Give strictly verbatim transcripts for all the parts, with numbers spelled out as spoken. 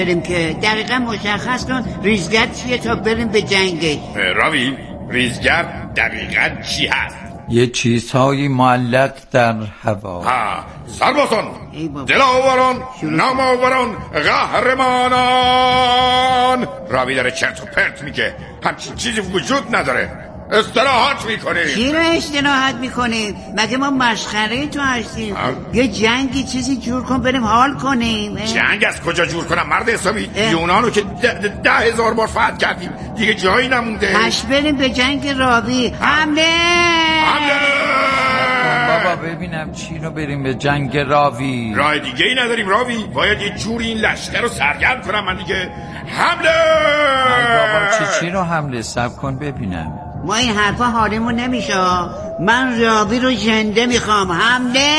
بریم که دقیقا مشخص کن ریزگرد چیه تا بریم به جنگش. راوی ریزگرد دقیقا چی هست؟ یه چیزهایی معلق در هوا. ها سربازان، دلاوران، نامآوران، قهرمانان. راوی داره چرت و پرت میگه، همچین چیزی وجود نداره. استراحت میکنید. چی رو استراحت میکنید؟ مگه ما مسخره تو هستیم؟ یه جنگی چیزی جور کن بریم حال کنیم. جنگ از کجا جور کنم مرد حسابی؟ یونانو که ده, ده هزار بار فتح کردیم، دیگه جایی نمونده. پس بریم به جنگ راوی. حمله حمله. بابا ببینم چی رو بریم به جنگ راوی. راه دیگه ای نداریم راوی، باید یه جوری این لشکر رو سرگرم کنم من دیگه. حمله. بابا چی چی رو حمله؟ صبر کن ببینم. ما این حرفا حالیمون نمیشه. من راوی رو زنده میخوام. حمله.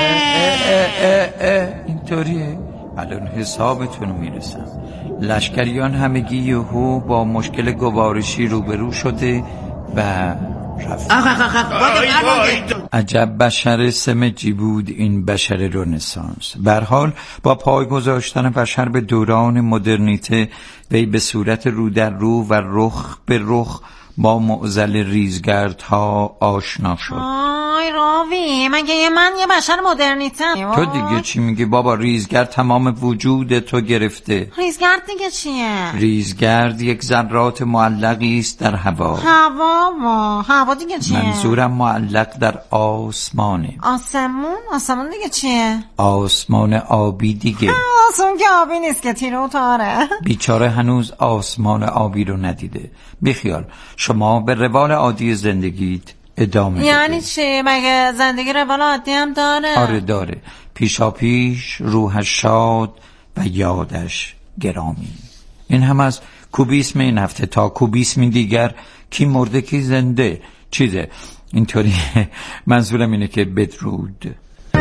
اینطوریه؟ الان حسابتون رو میرسم. لشکریان همگی یهو با مشکل گوارشی روبرو شده و رفت. آخ آخ آخ عجب بشر سمجی بود این بشر رنسانس. به هر حال با پای گذاشتن بشر به دوران مدرنیته وی به صورت رو در رو و رخ به رخ با معضل ریزگردها آشنا شد. آی راوی، مگه من یه بشر مدرنیتم؟ تو دیگه چی میگی بابا؟ ریزگرد تمام وجود تو گرفته. ریزگرد دیگه چیه؟ ریزگرد یک ذرات معلقی است در هوا. هوا ما هوا دیگه چیه؟ منظورم معلق در آسمانه. آسمون؟ آسمون دیگه چیه؟ آسمان آبی دیگه. آسمون که آبی نیست که تیره و تاره. بیچاره هنوز آسمان آبی رو ندیده. بیخیال، شما به روال عادی زندگیت ادامه بده. یعنی چی؟ مگه زندگی روال عادی هم داره؟ آره داره. پیشا پیش روحش شاد و یادش گرامی. این هم از کوبیسم این هفته. تا کوبیسم دیگر کی مرده کی زنده چیزه اینطوری. منظورم اینه که بدرود.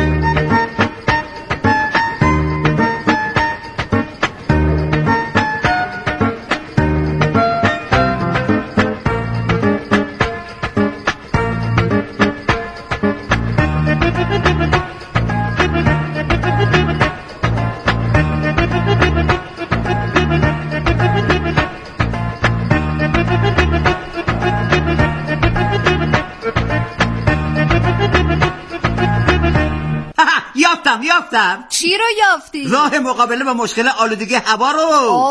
یافتم. چی رو یافتی؟ راه مقابله با مشکل آلودگی هوا رو.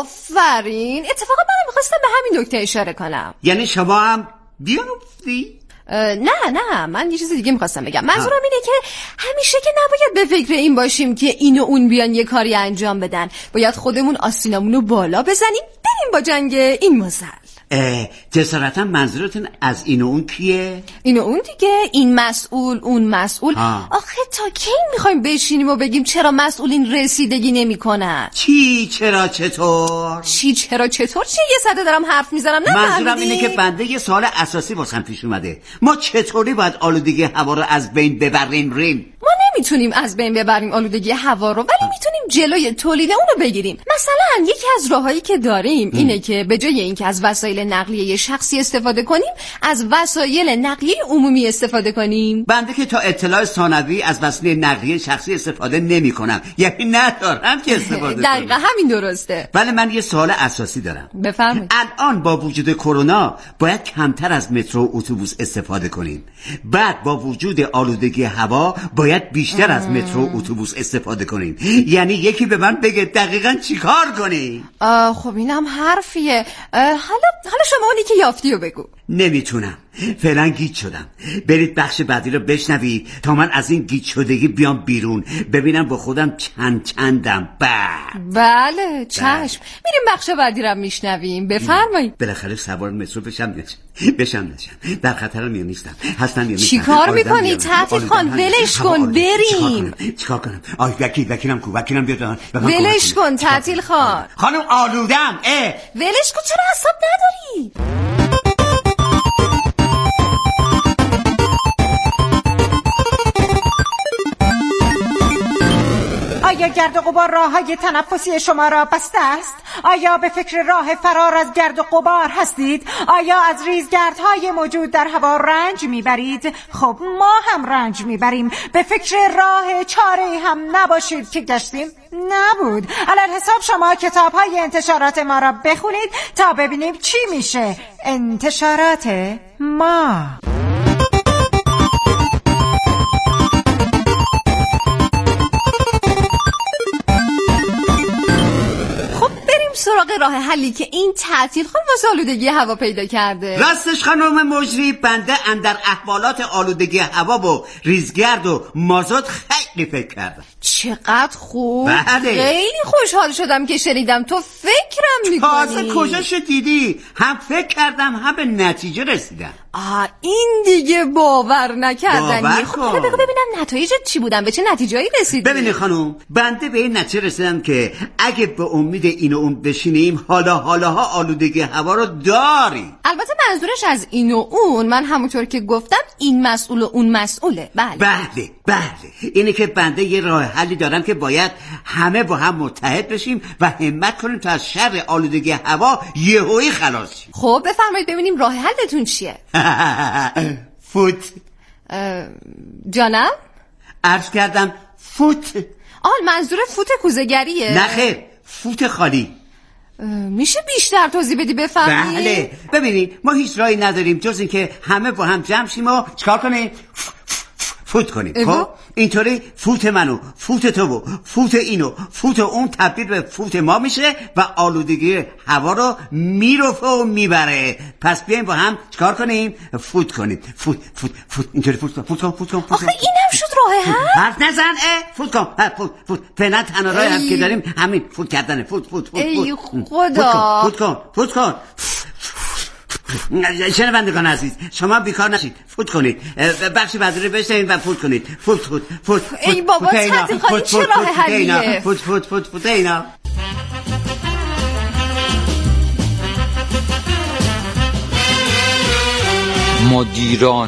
آفرین. اتفاقا من میخواستم به همین نکته اشاره کنم. یعنی شما هم بیافتی؟ نه نه، من یه چیز دیگه میخواستم بگم. منظورم اینه که همیشه که نباید به فکر این باشیم که این و اون بیان یه کاری انجام بدن. باید خودمون آستینامونو بالا بزنیم بریم با جنگ این مزل. جسارتا منظورتون از این و اون کیه؟ این و اون دیگه، این مسئول اون مسئول. ها. آخه تا کی میخوایم بشینیم و بگیم چرا مسئولین رسیدگی نمی کنن؟ چی چرا چطور؟ چی چرا چطور؟ چی یه ساعته دارم حرف میزنم؟ نه منظورم اینه که بنده یه سوال اساسی واسم پیش اومده. ما چطوری باید آلودگی هوا رو از بین ببریم ریم؟ ما نمیتونیم از بین ببریم آلودگی هوا رو، ولی میتونیم جلوی تولید اون رو بگیریم. مثلا یکی از راههایی که داریم ام. اینه که به جای اینکه از وسایل نقلیه شخصی استفاده کنیم، از وسایل نقلیه عمومی استفاده کنیم. بنده که تا اطلاع ثانوی از وسایل نقلیه شخصی استفاده نمی کنم، یعنی ندارم که استفاده کنم. دقیقاً همین درسته. ولی من یه سوال اساسی دارم. بفرمایید. الان با وجود کرونا باید کمتر از مترو و اتوبوس استفاده کنیم. بعد با وجود آلودگی هوا باید بیشتر از مترو و اتوبوس استفاده کنیم. یعنی یکی به من بگه دقیقاً چیکار کنیم؟ خب اینم حرفیه. حالا حالا شما اونی که یافتی رو بگو. نمیتونم، فعلا گیج شدم. برید بخش بعدی رو بشنوید تا من از این گیج شدگی بیام بیرون، ببینم با خودم چند چندم. بعد بله چشم، میریم بخش بعدی رو میشنویم. بفرمایید. بالاخره سوار مترو بشم نشم بشم نشم در خطرم یا نیستم، هستم یا نیستم. چی کار میکنی تعطیل خان؟ ولش کن بریم. چیکار کنم؟ آی وکیل وکیلم کو وکیلم بیاد. ولش کن تعطیل خان. خانم آلودم. اه ولش کن، چرا حساب نداری؟ آیا گرد و غبار راههای تنفسی شما را بسته است؟ آیا به فکر راه فرار از گرد و غبار هستید؟ آیا از ریزگردهای موجود در هوا رنج میبرید؟ خب ما هم رنج میبریم. به فکر راه چاره هم نباشید که گشتیم؟ نبود. علی حساب شما کتاب‌های انتشارات ما را بخونید تا ببینیم چی میشه. انتشارات ما. سراغ راه حلی که این تعطیل خان واسه آلودگی هوا پیدا کرده. راستش خانم مجری، بنده اندر احوالات آلودگی هوا و ریزگرد و مازوت خیلی فکر کردم. چقدر خوب. بله. خیلی خوشحال شدم که شنیدم تو فکرم میکنی. تازه کجاش دیدی؟ هم فکر کردم هم به نتیجه رسیدم. آه این دیگه باور نکردنی. باور خب کن. بگو ببینم نتایجت چی بودن؟ به چه نتیجه‌ای رسیدی؟ ببینی خانم، بنده به این نتیجه رسیدم که اگه به امید این و اون بشینیم حالا حالاها آلودگی هوا رو داریم. البته منظورش از این و اون، من همونطور که گفتم این مسئول و اون مسئوله. بله بله بله اینه که بنده یه راه حلی دارم که باید همه با هم متحد بشیم و همت کنیم تا از شر آلودگی هوا یهویی خلاص شیم. خب بفرمایید ببینیم راه حلتون چیه؟ فوت. جانم؟ عرض کردم فوت. آه منظور فوت کوزه‌گریه؟ نه خیر، فوت خالی. میشه بیشتر توضیح بدی بفهمی؟ بله ببینید ما هیچ راهی نداریم جز اینکه همه با هم جمع شیم و چیکار کنیم؟ فوت کنیم. خب اینطوری فوت منو، فوت تو و فوت اینو، فوت اون تبدیل به فوت ما میشه و آلودگی هوا رو میرفه و میبره. پس بیایم با هم چیکار کنیم؟ فوت کنیم. فوت فوت فوت اینطوری فوت کن فوت کن فوت کن. آخه این هم شد راه حل؟ حرف نزن. اه فوت کن. فوت فوت فعلا تنها راهی هم که داریم همین فوت کردنه. فوت فوت فوت. ای خدا. فوت کن فوت کن. شنوندگان عزیز شما بیکار نشید، فوت کنید، بخش وزیری بشنوید و فوت کنید. فوت فوت فوت. ای بابا تعطیل خالی چه راه حلیه؟ فوت فوت فوت فوت اینا. مدیران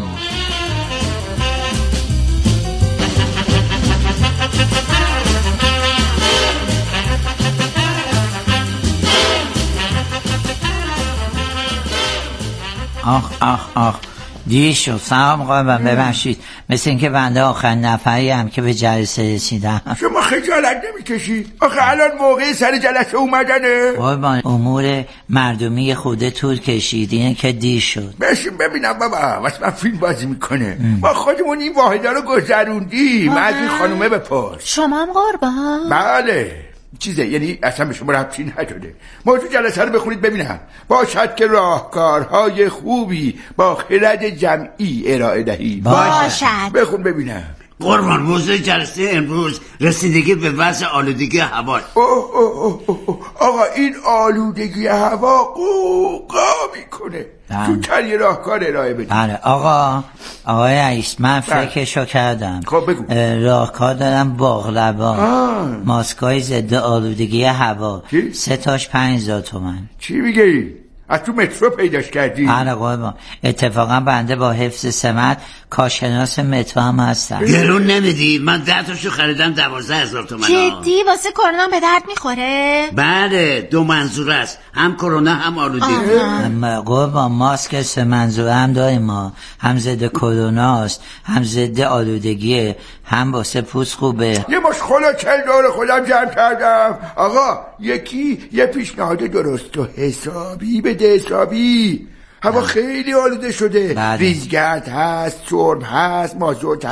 آخ آخ آخ دیر شد. سلام قربان ببخشید، مثل اینکه بنده آخرین نفری هم که به جلسه رسیدم. شما خجالت نمیکشید؟ آخه الان موقع سر جلسه اومدنه. قربان امور مردمی خوده طول کشید، اینه که دیر شد. بشین ببینم بابا واسه من فیلم بازی میکنه. ما خودمون این واحده رو گذروندیم. از این خانومه بپرس. شما هم قربان؟ بله چیزه، یعنی اصلا به شما ربطی نداره. موضوع جلسه رو بخونید ببینم. باشد که راهکارهای خوبی با خرد جمعی ارائه دهید. باشد. بخون ببینم. قربان موضوع جلسه امروز رسیدگی به وضع آلودگی هوا. اوه اوه اوه اوه. آقا این آلودگی هوا قوقا میکنه. تو تر یه راهکار ارائه بدید. بله آقا آقای رئیس من فکرشو کردم. خب بگو. راهکار دارم باقلبا، ماسکای ضد آلودگی هوا، سه تاش پنج هزار تومن. چی میگی؟ از تو مترو پیداش کردی؟ بله قربان، اتفاقا بنده با حفظ سمت کارشناس مترو هم هستم. گرون نمیدی؟ من ده تاشو خریدم دوازده هزار تومن. جدی واسه کرونا به درد میخوره؟ بله دو منظور است، هم کرونا هم آلودگی. قربان ماسک سه منظوره هم داریم ما، هم ضد کرونا است، هم ضد آلودگیه، هم واسه پوست خوبه. یه مش خلاچل دور خودم جمع کردم. آقا یکی یه پیشنهاد درست و حسابی بده، حسابی. هوا خیلی آلوده شده. ریزگرد هست، سرب هست، مازوت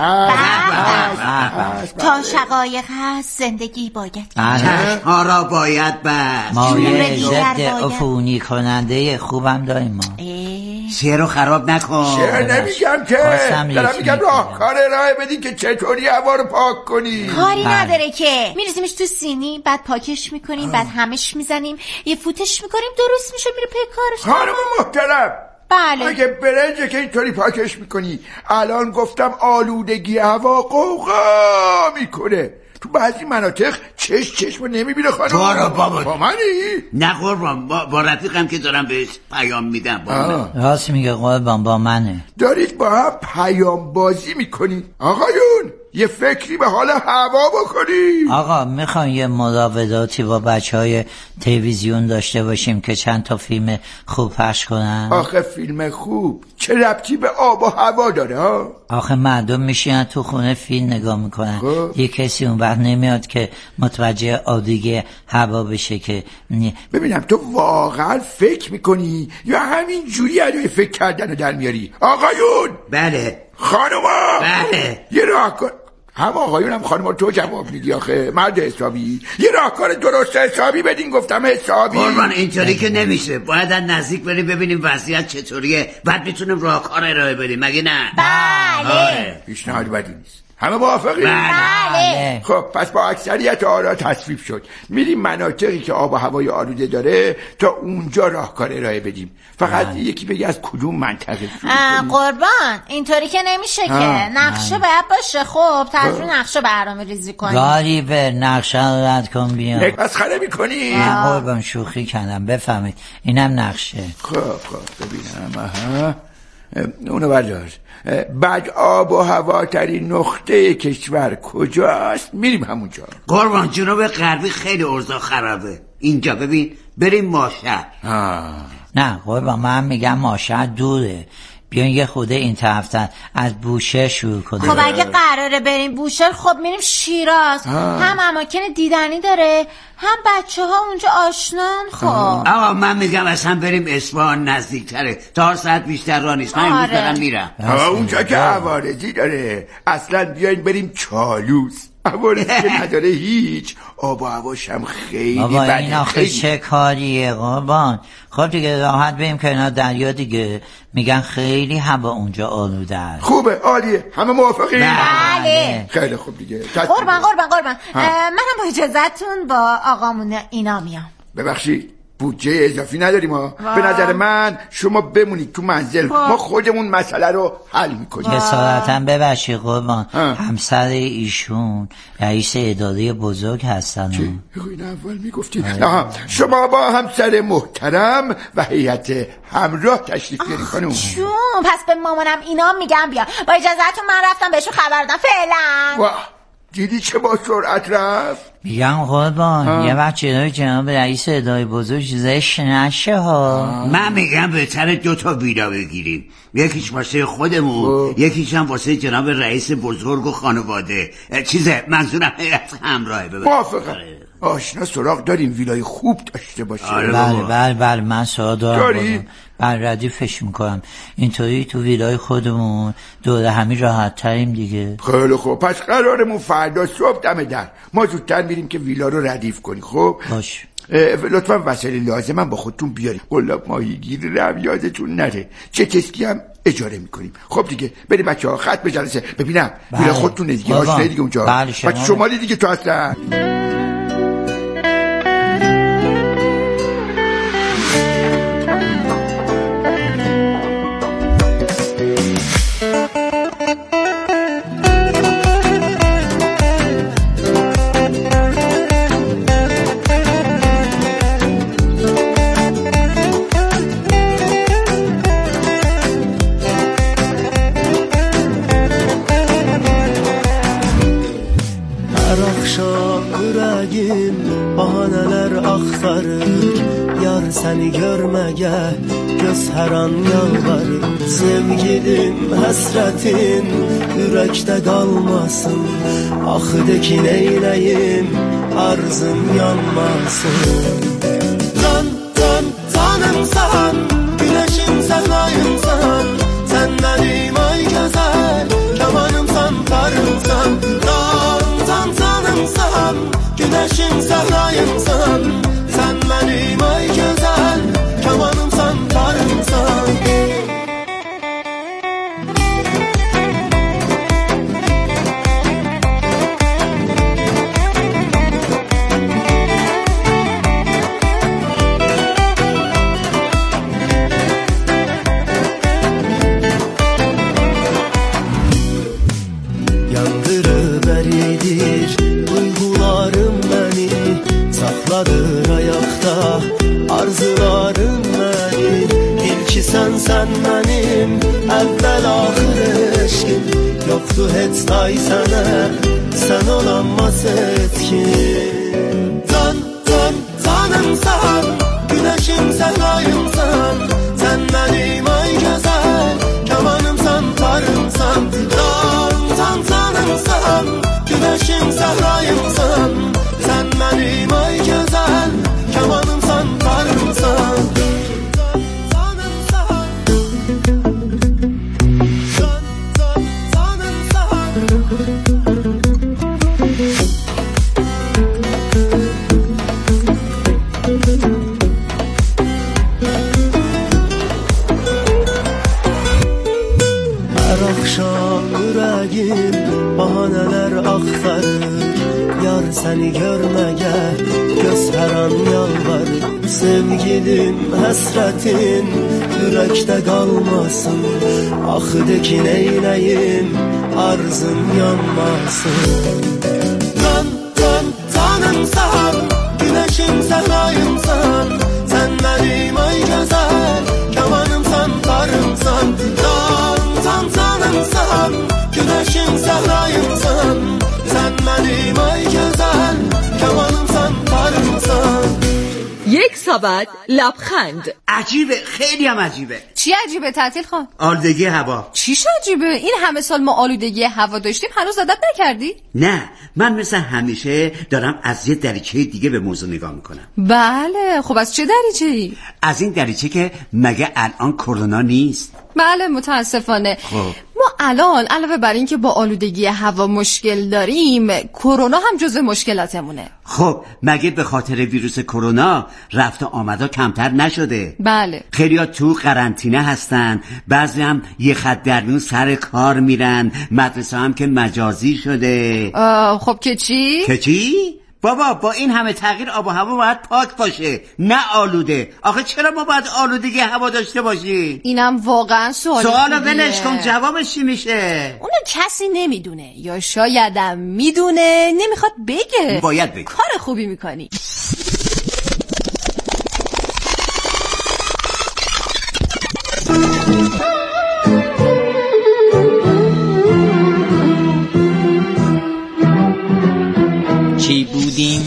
هست. تا شقایق هست زندگی باید. چشم‌ها را باید بست. مایه ضد عفونی کننده خوبم داریم ما. شعر رو خراب نکن. شعر نمیگم که، دارم میگم راهکار ارائه بدین که چطوری هوا رو پاک کنی. کاری نداره که میریزیمش تو سینی، بعد پاکش میکنیم، بعد همش میزنیم، یه فوتش میکنیم، درست میشه، میره پی کارش. خانم محترم بله اگه برنجه که اینطوری پاکش میکنی، الان گفتم آلودگی هوا قوقا میکنه. تو بعضی مناطق چش چشمو نمیبینه خانم. بارا بابا با منی؟ نه قربان با, با رفیقم که دارم بهش پیام میدم. با راست میگه قربان با منه. دارید با هم پیام بازی میکنید. آقایون یه فکری به حال هوا بکنیم. آقا میخوام یه مراوداتی با بچه های تلویزیون داشته باشیم که چند تا فیلم خوب پخش کنن. آخه فیلم خوب چه ربطی به آب و هوا داره ها؟ آخه مردم میشینن تو خونه فیلم نگاه میکنن، یه کسی اون وقت نمیاد که متوجه آلودگی هوا بشه که ببینم تو واقعا فکر میکنی یا همین جوری ادای فکر کردن رو در میاری؟ آقایون. بله. خانوما. بله. یه راهکار. هم آقایون هم خانوما تو جواب میدی آخه مرد حسابی. یه راهکار درست حسابی بدین. گفتم حسابی. قربان اینطوری که نمیشه، باید از نزدیک بریم ببینیم وضعیت چطوریه، بعد میتونیم راهکار ارائه بدیم، مگه نه؟ بله. پیشنهاد بدی نیست. همه موافقی؟ بله. خب پس با اکثریت آرا تصویب شد میریم مناطقی که آب و هوای آلوده داره تا اونجا راهکار ارائه بدیم. فقط بله. یکی بگه از کدوم منطقه قربان اینطوری که نمیشه ها. که نقشه باید باشه. خب تجربه نقشه برنامه ریزی کنیم. گاری به نقشه رو رد کن بیان. یک مسخره میکنی؟ نه قربان شوخی کردم، بفهمید اینم نقشه. خب خب ببینم. آها اونو بردار. بعد آب و هوا ترین نقطه کشور کجاست؟ میریم همونجا. قربان جنوب غربی خیلی اوضاع خرابه. اینجا ببین بریم ماشهد. نه قربان من میگم ماشهد دوره، بیان یه خوده این طرفتر از بوشهر شروع کنیم. خب اگه قراره بریم بوشهر خب میریم شیراز. آه. هم اماکن دیدنی داره هم بچه ها اونجا آشنان. خب آقا من میگم اصلا بریم اصفهان، نزدیکتره، چهار ساعت بیشتر راه نیست. من امروز دارم میرم اونجا که عوارضی داره. اصلا بیاین بریم چالوس. عوارضی که نداره هیچ. آب و هواش هم خیلی بده. بابا این آخه چه کاریه قربان؟ خب دیگه راحت بریم کنار دریا دیگه. میگن خیلی هوا اونجا آلوده است. خوبه عالیه. همه موافقی؟ بله. خیلی خوب دیگه. قربان قربان قربان منم با اجازتون با آقامون اینا میام. ببخشید بودجه اضافی نداریم ها. به نظر من شما بمونید تو منزل. با. ما خودمون مسئله رو حل میکنیم. جسارتاً ببخشید قربان، همسر ایشون رئیس اداره بزرگ هستن. چه؟ این اول میگفتید. شما با همسر محترم و هیئت همراه تشریف بیارید خانم. چون پس به مامانم اینا میگم بیا. با اجازهتون من رفتم بهشون خبر دادم. فعلا. واه دیدی چه با سرعت رفت؟ میگم قربان یه وقت جلوی جناب رئیس اداره بزرگ زشت نشه ها. من میگم بهتره دو تا ویلا بگیریم، یکیش واسه خودمون، یکیش هم واسه جناب رئیس بزرگ و خانواده. چیزه منظورم هیئت همراهه. موافقم. آشنا سراغ داریم ویلای خوب داشته باشه. بله بله بله من سراغ دارم. من ردیفش میکنم. اینطوری تو ویلای خودمون دوره همین راحت تریم دیگه. خیلی خوب پس قرارمون فردا صبح دم در ما زودتر میریم که ویلا رو ردیف کنی. خب باش. لطفا وسایل لازمم با خودتون بیارید. قلاب ماهیگیر رو یادتون نره. چه کسکی هم اجاره میکنیم. خب دیگه بریم بچه ها خط به جلسه. ببینم بله. ویلا خودتون دیگه آشنایی دیگه اونجا. بله شما بچه شمالی دیگه تو هستن. bahaneler aktarır Yar seni görmeye göz her an yalvarır Sevgilim hasretin yürekte kalmasın Ah de ki neyleyim arzım yanmasın Can can canımsan güneşim sen ayımsan Sen benim ay güzel kemanımsan karımsan Can can canımsan güneşim sen ayımsan Sen benim ay güzel kemanımsan karımsan Yandırıp eridir duygularım beni Sakladır ayakta arzularım beni İlk ki sen sen benim evvel ahir eşkim. Yoktu hiç tay sana, sen olamaz etkin. Can can canımsan, güneşim sen ayımsan, sen benim ay güzel kemanımsan tarımsan. Can can canımsan, güneşim sen ayımsan, sen benim ay güzel kemanımsan tarımsan. Bahaneler aktarır, yar seni görmeye göz her an yalvarır. Sevgilim hasretin yürekte kalmasın, ah de ki neyleyim arzın yanmasın. Can can canımsan, güneşim sen ayımsan, sen benim ay güzel kemanımsan tarımsan. Can can canımsan, güneşim sahrayımsan, sen benim ay güzel kemanımsan tarımsan. یک سبد لبخند. عجیبه، خیلی هم عجیبه. چی عجیبه تعطیل خان؟ آلودگی هوا. چیش عجیبه؟ این همه سال ما آلودگی هوا داشتیم هنوز عادت نکردی؟ نه، من مثل همیشه دارم از یه دریچه دیگه به موضوع نگاه میکنم. بله، خب از چه دریچه‌ای؟ از این دریچه که مگه الان کرونا نیست؟ بله متاسفانه. خب. ما الان علاوه بر این که با آلودگی هوا مشکل داریم، کرونا هم جزو مشکلاتمونه. خب مگه به خاطر ویروس کرونا رفت و آمدا کمتر نشده؟ بله. خیلی‌ها تو قرنطینه هستن، بعضی هم یه خط در میون سر کار میرن، مدرسه هم که مجازی شده. خب که چی؟ که چی؟ بابا با این همه تغییر آب و هوا باید پاک باشه، نه آلوده. آخه چرا ما باید آلودگی هوا داشته باشیم؟ اینم واقعا سوال سوالو ولش کن، جوابش چی میشه؟ اونو کسی نمیدونه، یا شایدم میدونه نمیخواد بگه. باید بگه. کار خوبی میکنی. چی بودیم؟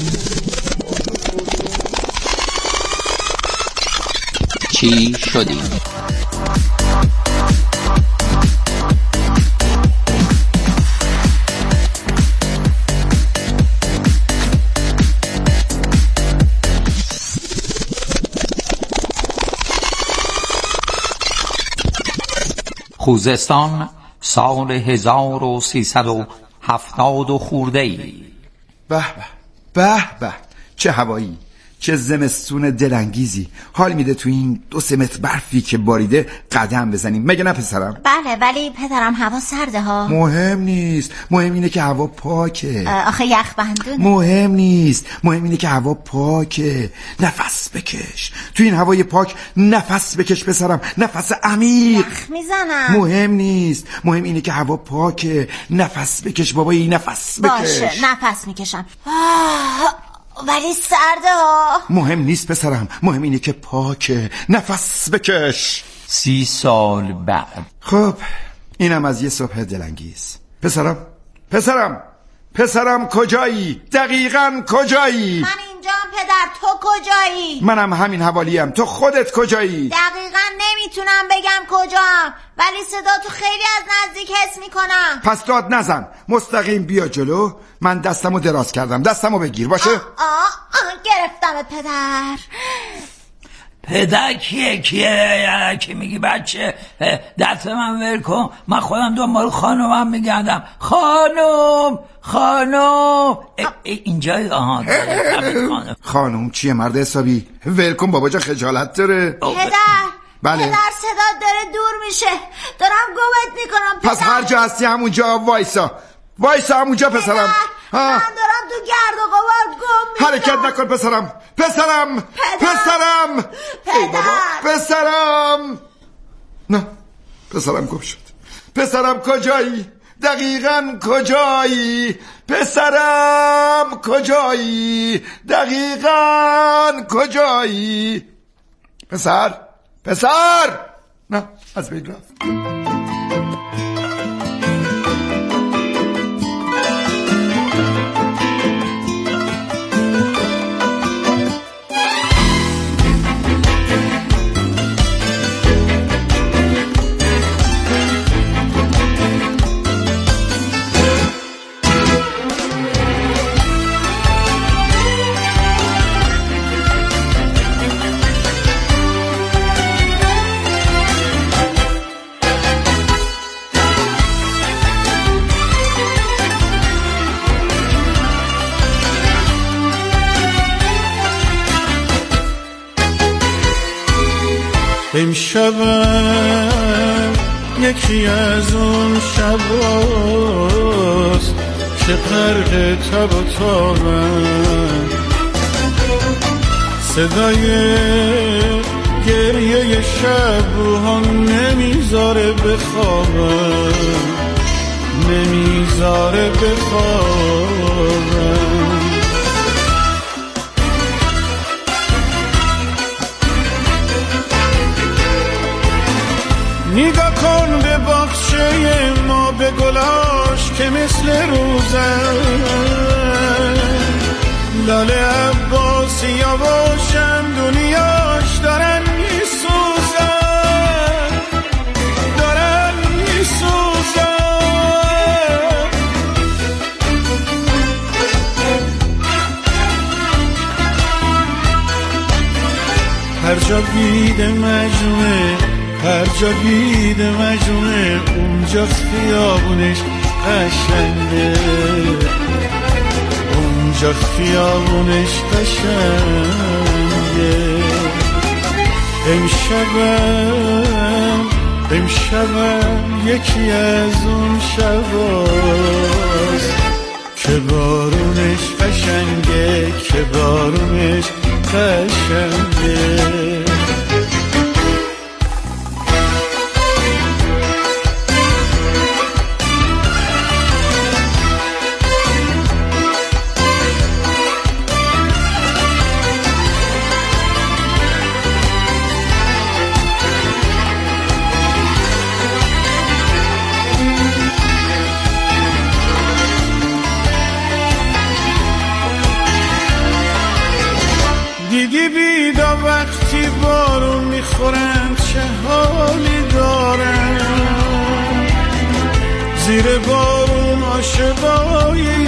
چی شدیم؟ خوزستان سال هزار و سیصد و هفتاد و خورده ای. به به به به، چه هوایی، چه زمستون دلانگیزی. حال میده تو این دو سه متر برفی که باریده قدم بزنیم، مگه نه پسرم؟ بله ولی پدرم هوا سرده ها. مهم نیست، مهم اینه که هوا پاکه. آخه یخ بندونه. مهم نیست، مهم اینه که هوا پاکه. نفس بکش تو این هوای پاک، نفس بکش پسرم، نفس عمیق. یخ میزنم. مهم نیست، مهم اینه که هوا پاکه. نفس بکش بابایی، نفس بکش. باشه نفس میکشم. آه ولی سرده ها. مهم نیست پسرم، مهم اینه که پاکه. نفس بکش. سی سال بعد. خب اینم از یه صبح دلانگیز. پسرم پسرم پسرم کجایی؟ دقیقاً کجایی؟ من اینجام پدر، تو کجایی؟ منم همین حوالیم، تو خودت کجایی؟ دقیقاً نمیتونم بگم کجام، ولی صدا تو خیلی از نزدیک حس میکنم. پس داد نزن، مستقیم بیا جلو. من دستمو دراز کردم، دستمو بگیر. باشه؟ آه آه, آه گرفتمت پدر. پدر کیه کیه که میگی بچه دست من ول کن، من خودم دنبال خانومم میگردم. خانوم خانوم اینجای آها خانوم. خانوم چیه مرد حسابی؟ ول کن بابا جا، خجالت داره. پدر بله. پدر صدا داره دور میشه، دارم گمت میکنم پدر. پس هر جا هستی همونجا وایسا، وایسا همونجا پسرم. ها. من دارم تو گرد و غبار گم میشم. حرکت نکن پسرم. پسرم پدر. پسرم پدر. ای بابا پسرم. نه پسرم گم شد. پسرم کجایی؟ دقیقاً کجایی؟ پسرم کجایی؟ دقیقاً کجایی؟ پسر پسر نه از بین رفت. امشبم یکی از اون شباست که غرق تب و تابم، صدای گریه شب روحان نمیذاره بخوابم، نمیذاره بخوابم. نگاه کن به باغچه ما، به گلاش که مثل روزن، لاله عباسی یواشن دنیاش دارن میسوزن، دارن میسوزن. هر جا بید مجموعه، هر جا بید مجموعه، اونجا خیابونش قشنگه، اونجا خیابونش قشنگه. امشبم امشبم یکی از اون شباست که بارونش قشنگه، که بارونش قشنگه. دیدی بیدا وقتی بارون میخورن چه حالی دارن، زیر بارون عاشقایی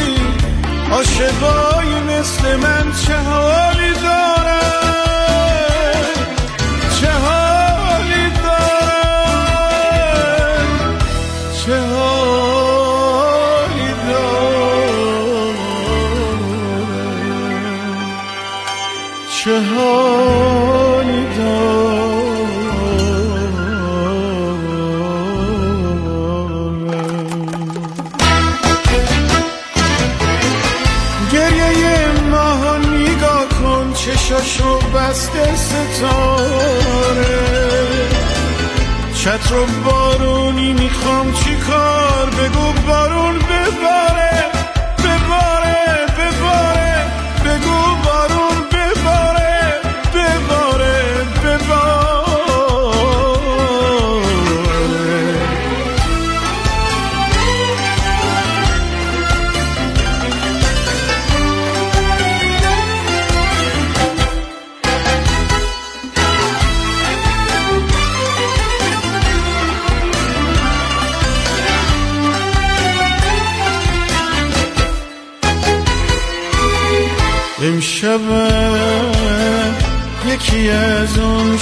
عاشقایی مثل من چه حالی دارن، چه حالی دارن، چه حالی دارن، چه حالی دارم. گریه ماه نگاه کن، چشاشو بسته ستاره، چتر و بارونی میخوام چی کار، بگو بارون بباره بباره بباره، بگو بارون بباره بباره بباره. امشبم یکی از اون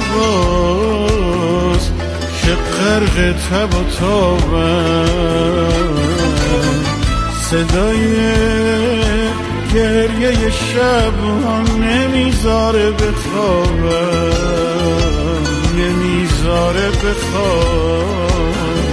شباست که غرق تب و تابم، صدای گریه شب هم نمیذاره بخوابم، نمیذاره بخوابم.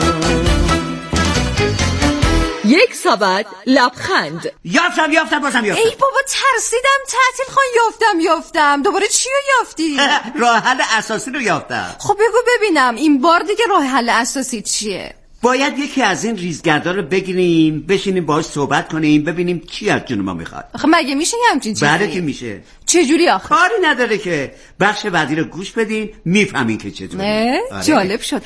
یک سبد لبخند. یافتم یافتم بازم یافتم. ای بابا ترسیدم تعطیل خان، یافتم یافتم. دوباره چی رو یافتی؟ راه حل اساسی رو یافتم. خب بگو ببینم این بار دیگه راه حل اساسی چیه؟ باید یکی از این ریزگردا رو بگیریم بشینیم باهاش صحبت کنیم ببینیم چی از جون ما میخواد. آخه مگه میشه همچین چیزی؟ بله که میشه. چجوری آخه؟ کاری نداره که بخش بعدی رو گوش بدین میفهمین که چطوری. آره. جالب شد.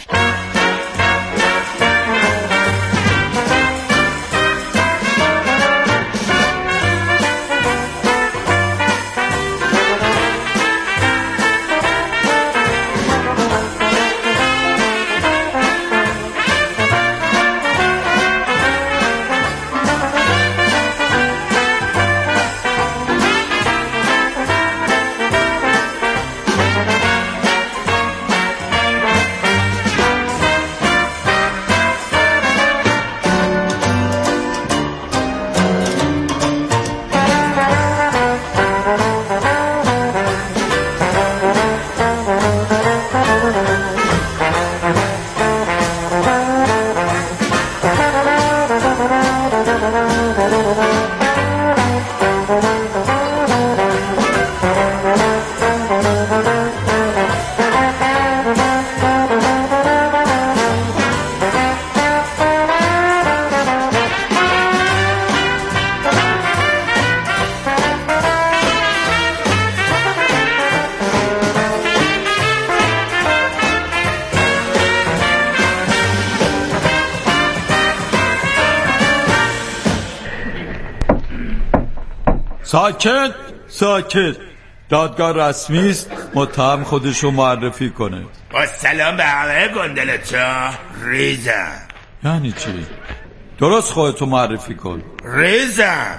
ساکت ساکت. دادگاه رسمی است، متهم خودشو معرفی کنه. با سلام به همه گندلتا. ریزم. یعنی چی؟ درست خودتو معرفی کن. ریزم.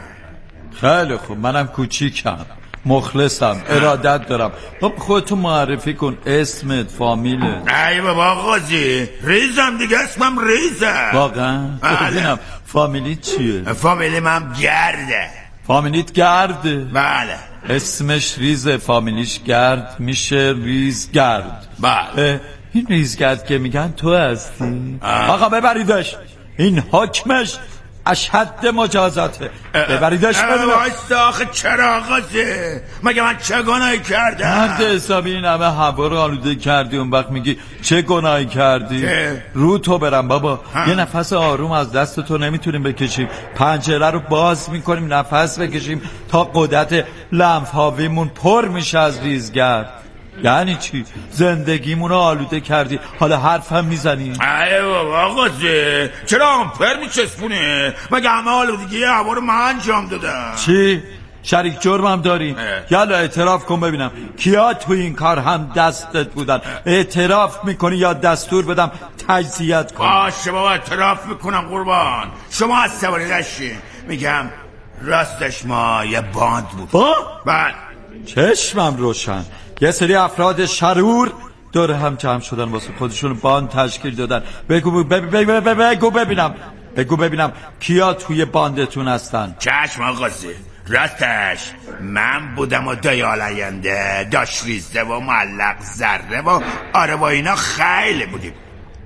خیلی خوب، منم کوچیکم، مخلصم، ارادت دارم. خب خودتو معرفی کن، اسمت، فامیلت. ای بابا قاضی، ریزم دیگه، اسمم ریزم. واقعا؟ ببینم فامیلی چیه؟ فامیلی من گرده. فامیلیت گرده؟ بله. اسمش ریزه، فامیلیش گرد میشه ریزگرد. بله. این ریزگرد که میگن تو هستی؟ آقا ببریدش، این حکمش اشد مجازاته. ببریدش. وایستا آخه چرا آقازه؟ مگه من چه گناهی کردم؟ مرد حسابی این همه هوا رو آلوده کردی، اون وقت میگی چه گناهی کردی؟ رو تو برم بابا. ها. یه نفس آروم از دست تو نمیتونیم بکشیم، پنجره رو باز میکنیم نفس بکشیم تا قدرت لنفاویمون پر میشه از ریزگرد. یعنی چی؟ زندگیمون رو آلوده کردی، حالا حرف هم میزنی؟ ای بابا آقازه، چرا آمپر میچسبونه؟ مگه همه آلودگی هوا رو من انجام دادم. چی؟ شریک جرمم داری؟ یالا اعتراف کن ببینم کیا تو این کار هم دستت بودن. اعتراف میکنی یا دستور بدم تجزیت کن؟ باشه بابا اعتراف میکنم قربان. شما از سواری داشتین. میگم راستش ما یه باند بود. با؟ بله. چشمم روشن. یه سری افراد شرور دور هم جمع شدن واسه خودشون باند تشکیل دادن. بگو بگو بگو ببینم بگو ببینم کیا توی باندتون هستن. چشم آقازی، راستش من بودم و دایال آینده داش ریزه و معلق ذره و آره با اینا خیلی بودیم.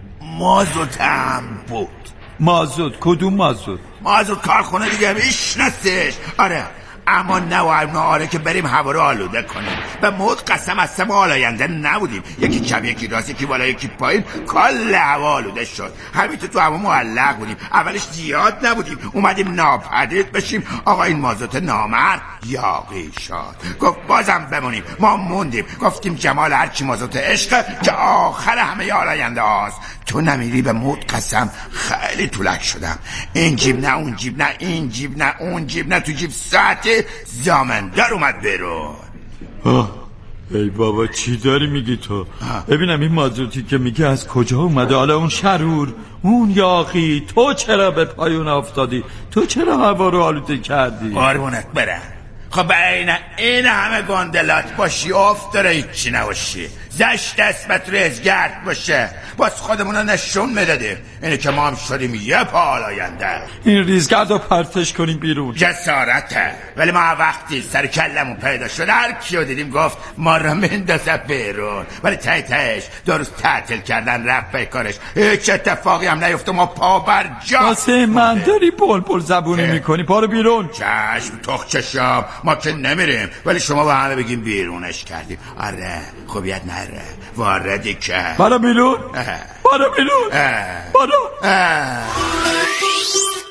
مازوت هم بود. مازوت؟ کدوم مازوت؟ مازوت کارخونه دیگه میشناسش. آره اما نه و نه آره که بریم هوا رو آلوده کنیم. به موت قسم از سم آلاینده نبودیم. یکی کم یکی راست یکی بالا یکی پایین کل هوا آلوده شد. همینطور تو هوا معلق بودیم. اولش زیاد نبودیم، اومدیم ناپدید بشیم. آقا این مازوت نامرد یاقی شد، گفت بازم بمونیم. ما موندیم، گفتیم جمال هرچی مازوت عشق که آخر همه آلاینده هاست. تو نمیری به موت قسم خیلی طولک شدم. این جیب نه اون جیب نه این جیب نه اون جیب نه تو جیب ساعت زامندار اومد برون. ای بابا چی داری میگی تو؟ ببینم این مازوتی که میگی از کجا اومده؟ حالا اون شرور، اون یاقی، تو چرا به پایون افتادی؟ تو چرا هوا رو آلوده کردی؟ قربونت برم. خب بین این همه گندلات باشی افت داره هیچی نباشی، زشت اسمت ریزگرد باشه، باز خودمونو نشون میدادیم. اینه که ما هم شدیم یه پا آلاینده. این ریزگرد رو پرتش کنیم بیرون. جسارته. ولی ما وقتی سر کلمون پیدا شد هر کیو دیدیم گفت ما رو مندازه بیرون. ولی تی تیش دو روز تعطیل کردن رفت به کارش، هیچ اتفاقی هم نیفته. ما پا بر جا. واسه من داری پل پل زبونی میکنی، پا رو بیرون. چشم تخ چشم، ما که نمیریم ولی شما با همه بگیم بیرونش کردیم. آره خوبیت نره واردی که برو بیرون. برو بیرون برو.